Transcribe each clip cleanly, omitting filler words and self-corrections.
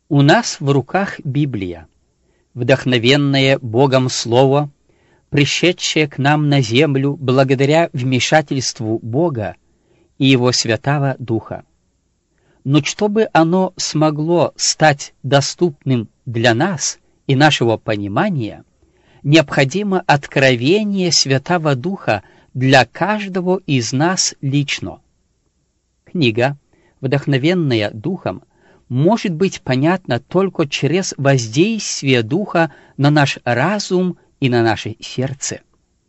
У нас в руках Библия, вдохновенное Богом Слово, пришедшее к нам на землю благодаря вмешательству Бога и Его Святого Духа. Но чтобы оно смогло стать доступным для нас и нашего понимания, необходимо откровение Святого Духа для каждого из нас лично. Книга, вдохновенная Духом, может быть понятна только через воздействие Духа на наш разум и на наше сердце.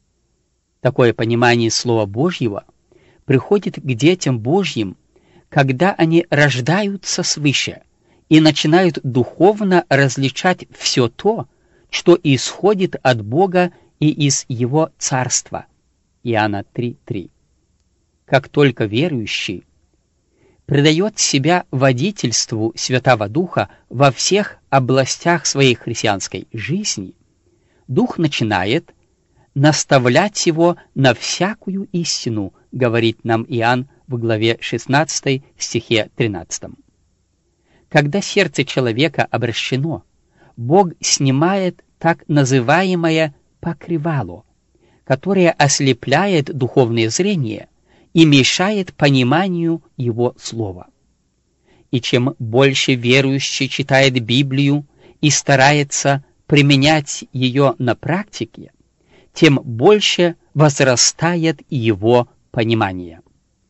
Такое понимание Слова Божьего приходит к детям Божьим, когда они рождаются свыше и начинают духовно различать все то, что исходит от Бога и из Его Царства. Иоанна 3:3. Как только верующий предает себя водительству Святого Духа во всех областях своей христианской жизни, Дух начинает наставлять его на всякую истину, говорит нам Иоанн в главе 16, стихе 13. Когда сердце человека обращено, Бог снимает так называемое покрывало, которое ослепляет духовное зрение и мешает пониманию Его Слова. И чем больше верующий читает Библию и старается применять ее на практике, тем больше возрастает его понимание.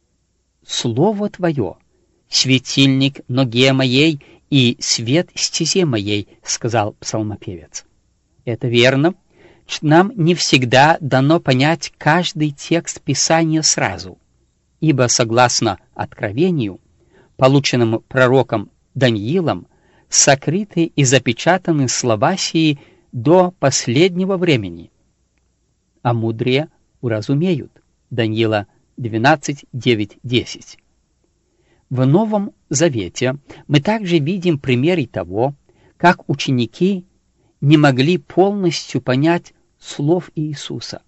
«Слово Твое — светильник ноге моей и свет стезе моей», — сказал псалмопевец. Это верно, что нам не всегда дано понять каждый текст Писания сразу, ибо, согласно Откровению, полученному пророком Даниилом, сокрыты и запечатаны слова сии до последнего времени, а мудрые уразумеют. Даниила 12, 9, 10. В Новом Завете мы также видим примеры того, как ученики не могли полностью понять слов Иисуса.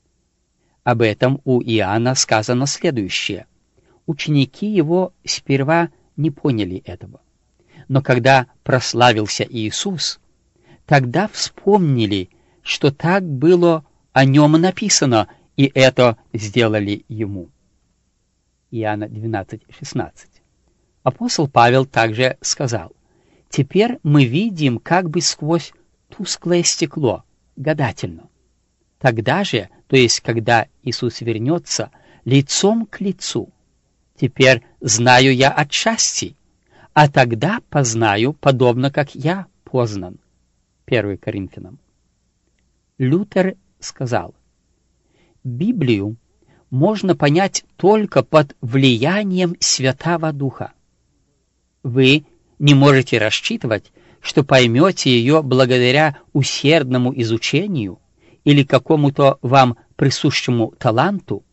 Об этом у Иоанна сказано следующее. Ученики его сперва не поняли этого. Но когда прославился Иисус, тогда вспомнили, что так было о нем написано, и это сделали ему. Иоанна 12:16. Апостол Павел также сказал: «Теперь мы видим как бы сквозь тусклое стекло, гадательно. Тогда же, то есть когда Иисус вернется, лицом к лицу. Теперь знаю я отчасти, а тогда познаю, подобно как я познан». 1 Коринфянам. Лютер сказал: «Библию можно понять только под влиянием Святого Духа. Вы не можете рассчитывать, что поймете ее благодаря усердному изучению или какому-то вам присущему таланту.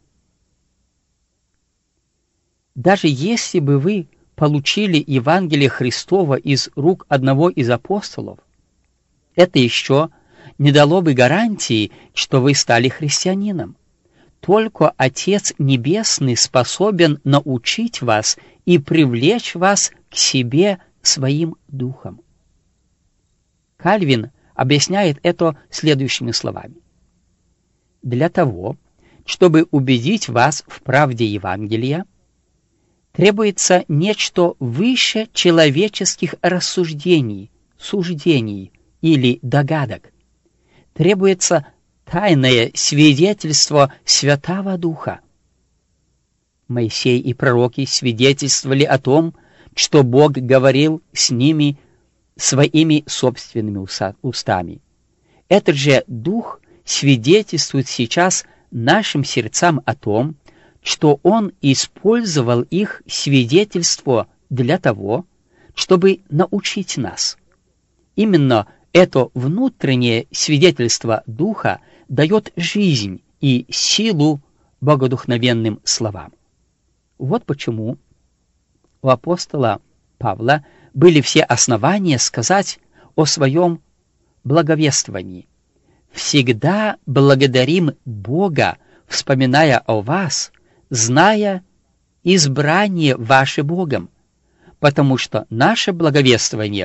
Даже если бы вы получили Евангелие Христово из рук одного из апостолов, это еще не дало бы гарантии, что вы стали христианином. Только Отец Небесный способен научить вас и привлечь вас к себе своим духом. Кальвин объясняет это следующими словами. Для того, чтобы убедить вас в правде Евангелия, требуется нечто выше человеческих рассуждений, суждений или догадок. Требуется тайное свидетельство Святого Духа. Моисей и пророки свидетельствовали о том, что Бог говорил с ними своими собственными устами. Этот же Дух свидетельствует сейчас нашим сердцам о том, что Он использовал их свидетельство для того, чтобы научить нас. Именно это внутреннее свидетельство Духа дает жизнь и силу богодухновенным словам. Вот почему у апостола Павла были все основания сказать о своем благовествовании. «Всегда благодарим Бога, вспоминая о вас, зная избрание ваше Богом, потому что наше благовествование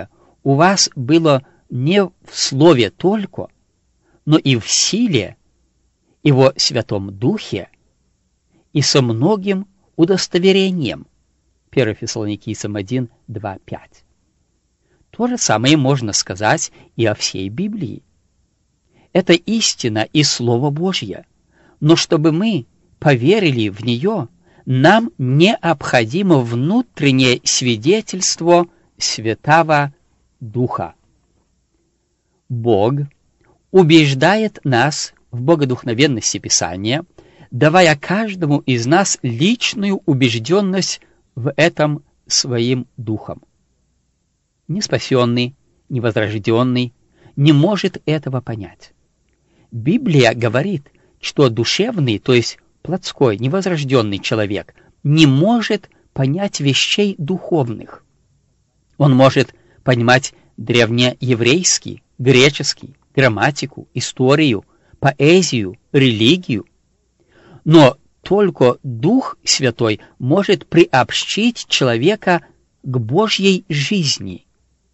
у вас было не в слове только, но и в силе, и во Святом Духе, и со многим удостоверением. 1 Фессалоникийцам 1, 2, 5. То же самое можно сказать и о всей Библии. Это истина и Слово Божье, но чтобы мы поверили в нее, нам необходимо внутреннее свидетельство Святого Духа. Бог убеждает нас в богодухновенности Писания, давая каждому из нас личную убежденность в этом своим духом. Неспасенный, невозрожденный не может этого понять. Библия говорит, что душевный, то есть плотской, невозрожденный человек не может понять вещей духовных. Он может понимать древнееврейский, греческий, грамматику, историю, поэзию, религию, но только Дух Святой может приобщить человека к Божьей жизни.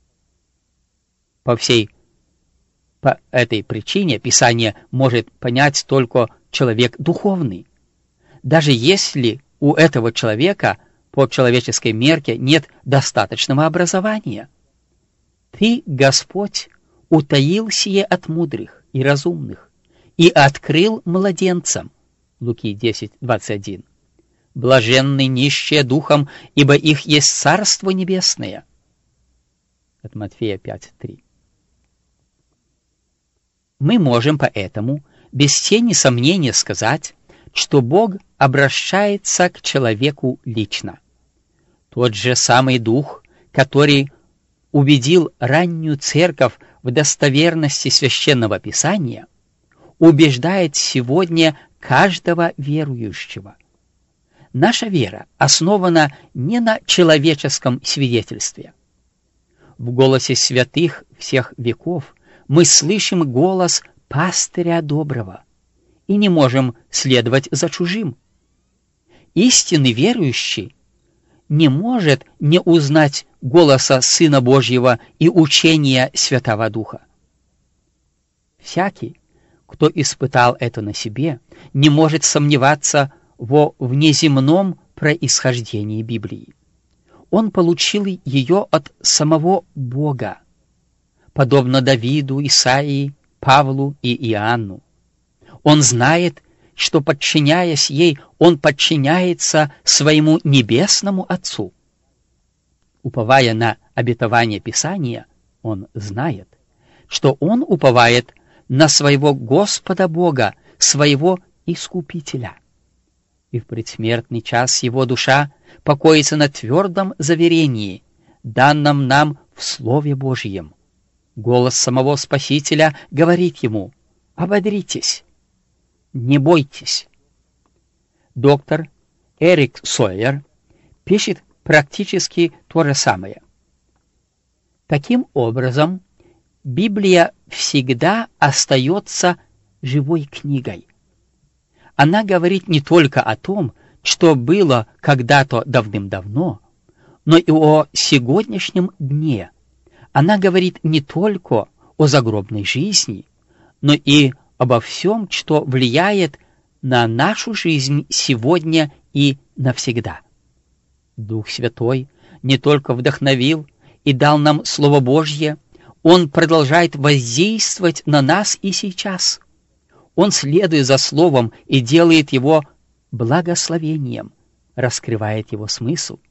По этой причине Писание может понять только человек духовный, даже если у этого человека по человеческой мерке нет достаточного образования. Ты, Господь, утаил сие от мудрых и разумных и открыл младенцам. Луки 10, 21. Блаженны нищие духом, ибо их есть Царство Небесное. От Матфея 5, 3. Мы можем поэтому без тени сомнения сказать, что Бог обращается к человеку лично. Тот же самый Дух, который убедил раннюю церковь в достоверности Священного Писания, убеждает сегодня каждого верующего. Наша вера основана не на человеческом свидетельстве. В голосе святых всех веков мы слышим голос пастыря доброго и не можем следовать за чужим. Истинный верующий не может не узнать голоса Сына Божьего и учения Святого Духа. Всякий, кто испытал это на себе, не может сомневаться во внеземном происхождении Библии. Он получил ее от самого Бога, подобно Давиду, Исаии, Павлу и Иоанну. Он знает, что, подчиняясь ей, он подчиняется своему небесному Отцу. Уповая на обетование Писания, он знает, что он уповает на своего Господа Бога, своего Искупителя. И в предсмертный час его душа покоится на твердом заверении, данном нам в Слове Божьем. Голос самого Спасителя говорит ему: «Ободритесь, не бойтесь». Доктор Эрик Сойер пишет практически то же самое. Таким образом, Библия всегда остается живой книгой. Она говорит не только о том, что было когда-то давным-давно, но и о сегодняшнем дне. Она говорит не только о загробной жизни, но и обо всем, что влияет на нашу жизнь сегодня и навсегда. Дух Святой не только вдохновил и дал нам Слово Божье, Он продолжает воздействовать на нас и сейчас. Он следует за Словом и делает его благословением, раскрывает его смысл.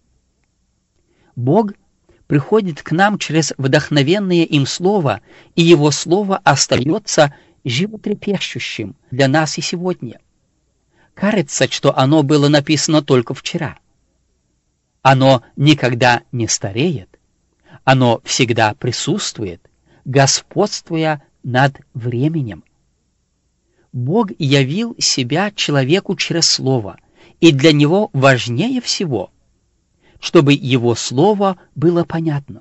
Бог приходит к нам через вдохновенное им Слово, и Его Слово остается животрепещущим для нас и сегодня. Кажется, что оно было написано только вчера. Оно никогда не стареет, оно всегда присутствует, господствуя над временем. Бог явил себя человеку через Слово, и для него важнее всего, чтобы его Слово было понятно.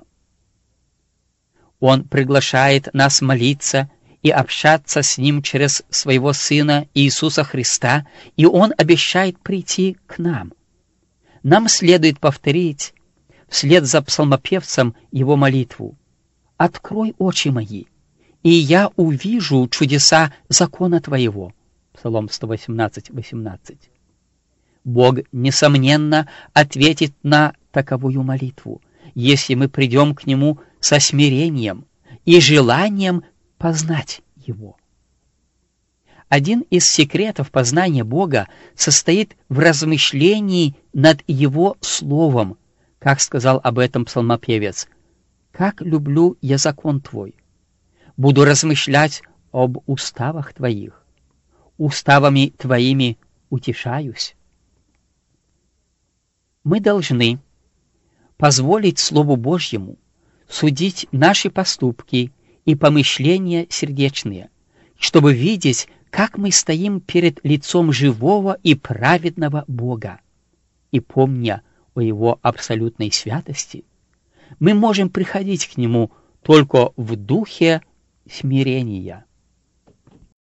Он приглашает нас молиться и общаться с Ним через Своего Сына Иисуса Христа, и Он обещает прийти к нам. Нам следует повторить вслед за псалмопевцем его молитву: открой очи мои, и я увижу чудеса закона Твоего». Псалом 118, 18. Бог, несомненно, ответит на таковую молитву, если мы придем к Нему со смирением и желанием познать Его. Один из секретов познания Бога состоит в размышлении над Его Словом, как сказал об этом псалмопевец: «Как люблю я закон Твой! Буду размышлять об уставах Твоих, уставами Твоими утешаюсь». Мы должны позволить Слову Божьему судить наши поступки и помышления сердечные, чтобы видеть, как мы стоим перед лицом живого и праведного Бога. И помня о Его абсолютной святости, мы можем приходить к Нему только в духе смирения.